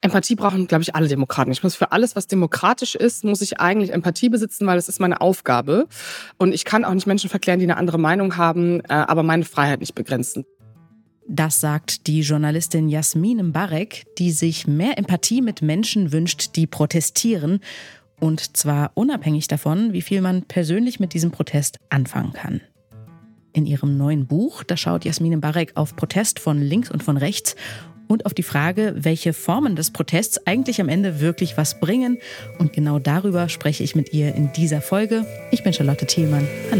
Empathie brauchen, glaube ich, alle Demokraten. Ich muss für alles, was demokratisch ist, muss ich eigentlich Empathie besitzen, weil das ist meine Aufgabe. Und ich kann auch nicht Menschen verklären, die eine andere Meinung haben, aber meine Freiheit nicht begrenzen. Das sagt die Journalistin Yasmine Mbarek, die sich mehr Empathie mit Menschen wünscht, die protestieren. Und zwar unabhängig davon, wie viel man persönlich mit diesem Protest anfangen kann. In ihrem neuen Buch, da schaut Yasmine Mbarek auf Protest von links und von rechts und auf die Frage, welche Formen des Protests eigentlich am Ende wirklich was bringen. Und genau darüber spreche ich mit ihr in dieser Folge. Ich bin Charlotte Thielmann. Hallo.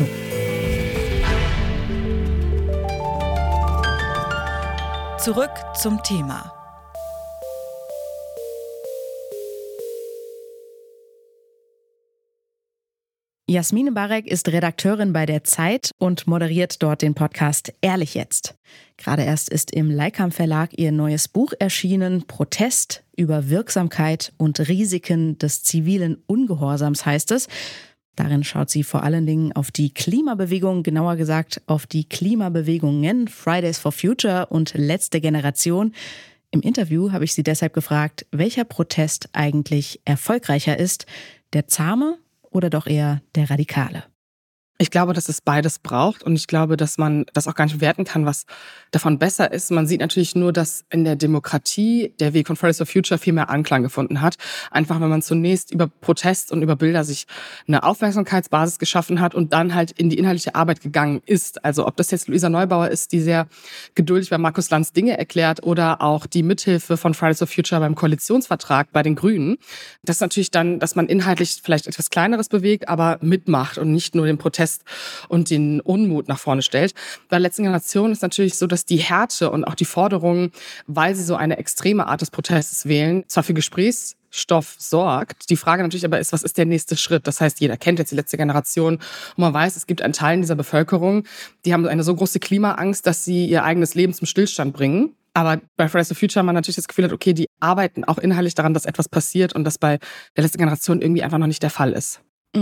Zurück zum Thema. Yasmine Mbarek ist Redakteurin bei der Zeit und moderiert dort den Podcast Ehrlich jetzt. Gerade erst ist im Leikam Verlag ihr neues Buch erschienen, Protest über Wirksamkeit und Risiken des zivilen Ungehorsams heißt es. Darin schaut sie vor allen Dingen auf die Klimabewegung, genauer gesagt auf die Klimabewegungen Fridays for Future und Letzte Generation. Im Interview habe ich sie deshalb gefragt, welcher Protest eigentlich erfolgreicher ist, der zahme oder doch eher der radikale? Ich glaube, dass es beides braucht und ich glaube, dass man das auch gar nicht bewerten kann, was davon besser ist. Man sieht natürlich nur, dass in der Demokratie der Weg von Fridays for Future viel mehr Anklang gefunden hat. Einfach, wenn man zunächst über Protest und über Bilder sich eine Aufmerksamkeitsbasis geschaffen hat und dann halt in die inhaltliche Arbeit gegangen ist. Also ob das jetzt Luisa Neubauer ist, die sehr geduldig bei Markus Lanz Dinge erklärt oder auch die Mithilfe von Fridays for Future beim Koalitionsvertrag bei den Grünen. Das ist natürlich dann, dass man inhaltlich vielleicht etwas Kleineres bewegt, aber mitmacht und nicht nur den Protest und den Unmut nach vorne stellt. Bei der letzten Generation ist natürlich so, dass die Härte und auch die Forderungen, weil sie so eine extreme Art des Protestes wählen, zwar für Gesprächsstoff sorgt. Die Frage natürlich aber ist, was ist der nächste Schritt? Das heißt, jeder kennt jetzt die letzte Generation und man weiß, es gibt einen Teil dieser Bevölkerung, die haben eine so große Klimaangst, dass sie ihr eigenes Leben zum Stillstand bringen. Aber bei Fridays for Future man natürlich das Gefühl hat, okay, die arbeiten auch inhaltlich daran, dass etwas passiert und das bei der letzten Generation irgendwie einfach noch nicht der Fall ist.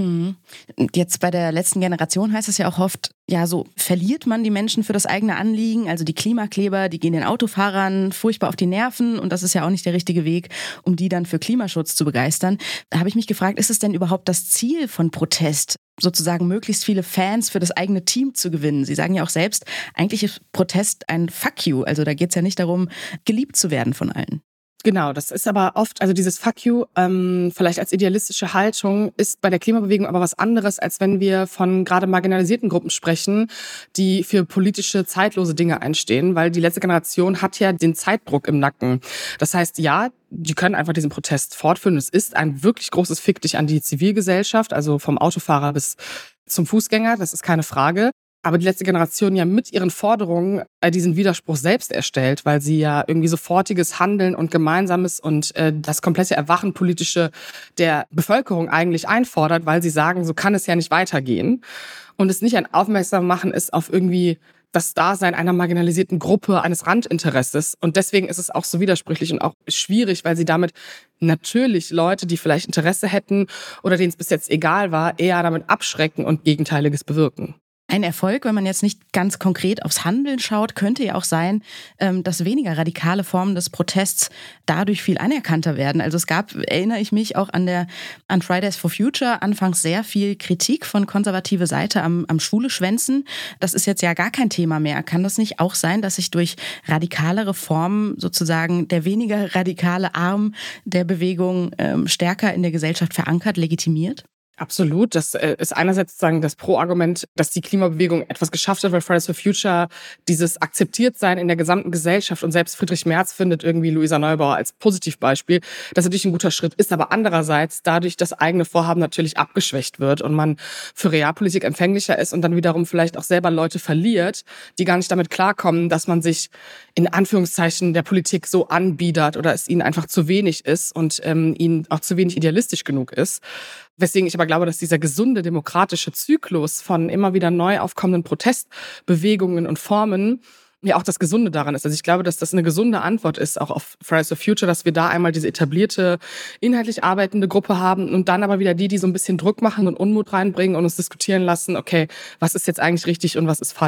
Jetzt bei der letzten Generation heißt es ja auch oft, ja, so verliert man die Menschen für das eigene Anliegen. Also die Klimakleber, die gehen den Autofahrern furchtbar auf die Nerven und das ist ja auch nicht der richtige Weg, um die dann für Klimaschutz zu begeistern. Da habe ich mich gefragt, ist es denn überhaupt das Ziel von Protest, sozusagen möglichst viele Fans für das eigene Team zu gewinnen? Sie sagen ja auch selbst, eigentlich ist Protest ein Fuck you. Also da geht es ja nicht darum, geliebt zu werden von allen. Genau, das ist aber oft, also dieses Fuck you, vielleicht als idealistische Haltung, ist bei der Klimabewegung aber was anderes, als wenn wir von gerade marginalisierten Gruppen sprechen, die für politische, zeitlose Dinge einstehen, weil die letzte Generation hat ja den Zeitdruck im Nacken. Das heißt, ja, die können einfach diesen Protest fortführen. Es ist ein wirklich großes Fick dich an die Zivilgesellschaft, also vom Autofahrer bis zum Fußgänger, das ist keine Frage. Aber die letzte Generation ja mit ihren Forderungen diesen Widerspruch selbst erstellt, weil sie ja irgendwie sofortiges Handeln und Gemeinsames und das komplette Erwachen politische der Bevölkerung eigentlich einfordert, weil sie sagen, so kann es ja nicht weitergehen. Und es nicht ein Aufmerksammachen ist auf irgendwie das Dasein einer marginalisierten Gruppe, eines Randinteresses. Und deswegen ist es auch so widersprüchlich und auch schwierig, weil sie damit natürlich Leute, die vielleicht Interesse hätten oder denen es bis jetzt egal war, eher damit abschrecken und Gegenteiliges bewirken. Ein Erfolg, wenn man jetzt nicht ganz konkret aufs Handeln schaut, könnte ja auch sein, dass weniger radikale Formen des Protests dadurch viel anerkannter werden. Also es gab, erinnere ich mich, auch an Fridays for Future anfangs sehr viel Kritik von konservativer Seite am Schwule schwänzen. Das ist jetzt ja gar kein Thema mehr. Kann das nicht auch sein, dass sich durch radikalere Formen sozusagen der weniger radikale Arm der Bewegung stärker in der Gesellschaft verankert, legitimiert? Absolut. Das ist einerseits sozusagen das Pro-Argument, dass die Klimabewegung etwas geschafft hat, weil Fridays for Future dieses Akzeptiertsein in der gesamten Gesellschaft und selbst Friedrich Merz findet irgendwie Luisa Neubauer als Positivbeispiel, das natürlich ein guter Schritt ist, aber andererseits dadurch das eigene Vorhaben natürlich abgeschwächt wird und man für Realpolitik empfänglicher ist und dann wiederum vielleicht auch selber Leute verliert, die gar nicht damit klarkommen, dass man sich in Anführungszeichen der Politik so anbiedert oder es ihnen einfach zu wenig ist und ihnen auch zu wenig idealistisch genug ist. Weswegen ich aber glaube, dass dieser gesunde demokratische Zyklus von immer wieder neu aufkommenden Protestbewegungen und Formen ja auch das Gesunde daran ist. Also ich glaube, dass das eine gesunde Antwort ist, auch auf Fridays for Future, dass wir da einmal diese etablierte, inhaltlich arbeitende Gruppe haben und dann aber wieder die so ein bisschen Druck machen und Unmut reinbringen und uns diskutieren lassen, okay, was ist jetzt eigentlich richtig und was ist falsch?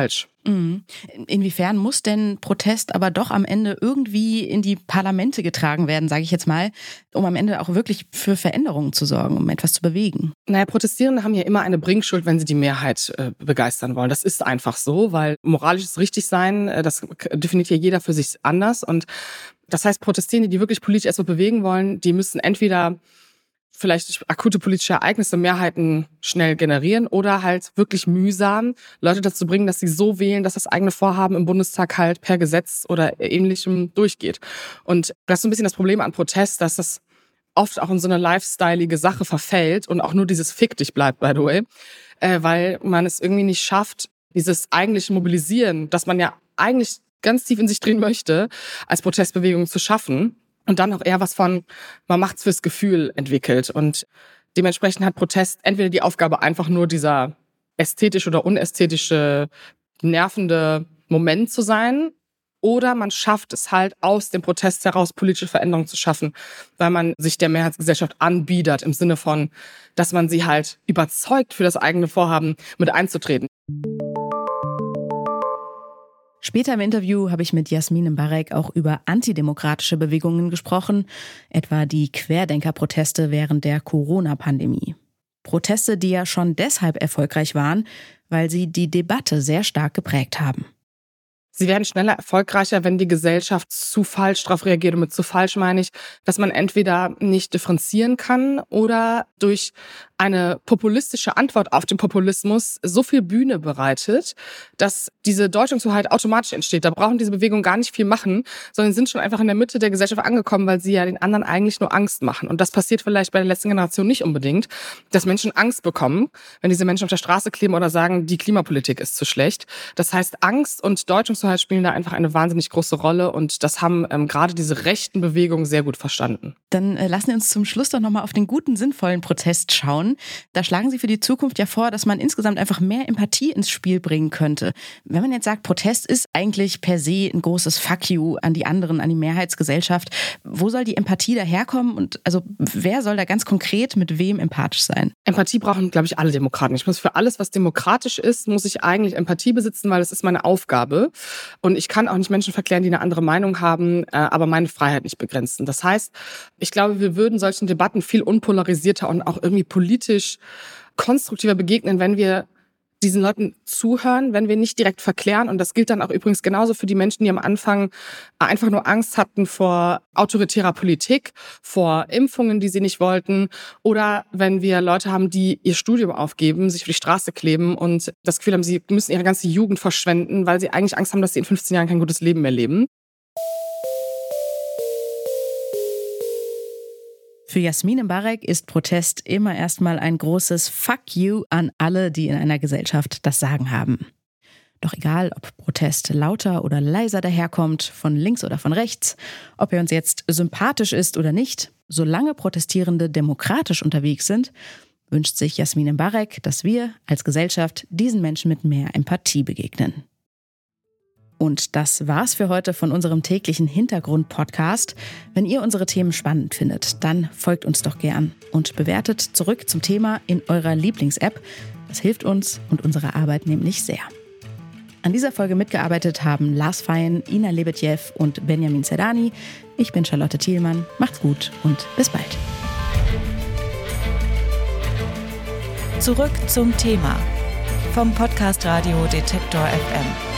Inwiefern muss denn Protest aber doch am Ende irgendwie in die Parlamente getragen werden, sage ich jetzt mal, um am Ende auch wirklich für Veränderungen zu sorgen, um etwas zu bewegen? Naja, Protestierende haben ja immer eine Bringschuld, wenn sie die Mehrheit begeistern wollen. Das ist einfach so, weil moralisches Richtigsein, das definiert ja jeder für sich anders. Und das heißt, Protestierende, die wirklich politisch etwas bewegen wollen, die müssen entweder vielleicht durch akute politische Ereignisse Mehrheiten schnell generieren oder halt wirklich mühsam Leute dazu bringen, dass sie so wählen, dass das eigene Vorhaben im Bundestag halt per Gesetz oder Ähnlichem durchgeht. Und das ist so ein bisschen das Problem an Protest, dass das oft auch in so eine lifestyleige Sache verfällt und auch nur dieses Fick dich bleibt, by the way, weil man es irgendwie nicht schafft, dieses eigentliche Mobilisieren, das man ja eigentlich ganz tief in sich drehen möchte, als Protestbewegung zu schaffen. Und dann auch eher was von, man macht's fürs Gefühl entwickelt. Und dementsprechend hat Protest entweder die Aufgabe, einfach nur dieser ästhetische oder unästhetische, nervende Moment zu sein, oder man schafft es halt, aus dem Protest heraus politische Veränderungen zu schaffen, weil man sich der Mehrheitsgesellschaft anbietet, im Sinne von, dass man sie halt überzeugt, für das eigene Vorhaben mit einzutreten. Später im Interview habe ich mit Yasmine Mbarek auch über antidemokratische Bewegungen gesprochen, etwa die Querdenker-Proteste während der Corona-Pandemie. Proteste, die ja schon deshalb erfolgreich waren, weil sie die Debatte sehr stark geprägt haben. Sie werden schneller erfolgreicher, wenn die Gesellschaft zu falsch darauf reagiert. Und mit zu falsch meine ich, dass man entweder nicht differenzieren kann oder durch eine populistische Antwort auf den Populismus so viel Bühne bereitet, dass diese Deutungshoheit automatisch entsteht. Da brauchen diese Bewegungen gar nicht viel machen, sondern sind schon einfach in der Mitte der Gesellschaft angekommen, weil sie ja den anderen eigentlich nur Angst machen. Und das passiert vielleicht bei der letzten Generation nicht unbedingt, dass Menschen Angst bekommen, wenn diese Menschen auf der Straße kleben oder sagen, die Klimapolitik ist zu schlecht. Das heißt, Angst und Deutungshoheit spielen da einfach eine wahnsinnig große Rolle und das haben gerade diese rechten Bewegungen sehr gut verstanden. Dann lassen wir uns zum Schluss doch nochmal auf den guten, sinnvollen Protest schauen. Da schlagen Sie für die Zukunft ja vor, dass man insgesamt einfach mehr Empathie ins Spiel bringen könnte. Wenn man jetzt sagt, Protest ist eigentlich per se ein großes Fuck you an die anderen, an die Mehrheitsgesellschaft, wo soll die Empathie daherkommen und also wer soll da ganz konkret mit wem empathisch sein? Empathie brauchen, glaube ich, alle Demokraten. Ich muss für alles, was demokratisch ist, muss ich eigentlich Empathie besitzen, weil das ist meine Aufgabe. Und ich kann auch nicht Menschen verklären, die eine andere Meinung haben, aber meine Freiheit nicht begrenzen. Das heißt, ich glaube, wir würden solchen Debatten viel unpolarisierter und auch irgendwie politisch konstruktiver begegnen, wenn wir diesen Leuten zuhören, wenn wir nicht direkt verklären. Und das gilt dann auch übrigens genauso für die Menschen, die am Anfang einfach nur Angst hatten vor autoritärer Politik, vor Impfungen, die sie nicht wollten. Oder wenn wir Leute haben, die ihr Studium aufgeben, sich auf die Straße kleben und das Gefühl haben, sie müssen ihre ganze Jugend verschwenden, weil sie eigentlich Angst haben, dass sie in 15 Jahren kein gutes Leben mehr leben. Für Yasmine Mbarek ist Protest immer erstmal ein großes Fuck you an alle, die in einer Gesellschaft das Sagen haben. Doch egal, ob Protest lauter oder leiser daherkommt, von links oder von rechts, ob er uns jetzt sympathisch ist oder nicht, solange Protestierende demokratisch unterwegs sind, wünscht sich Yasmine Mbarek, dass wir als Gesellschaft diesen Menschen mit mehr Empathie begegnen. Und das war's für heute von unserem täglichen Hintergrund-Podcast. Wenn ihr unsere Themen spannend findet, dann folgt uns doch gern und bewertet zurück zum Thema in eurer Lieblings-App. Das hilft uns und unserer Arbeit nämlich sehr. An dieser Folge mitgearbeitet haben Lars Fein, Ina Lebedjew und Benjamin Zerdani. Ich bin Charlotte Thielmann. Macht's gut und bis bald. Zurück zum Thema vom Podcast Radio Detektor FM.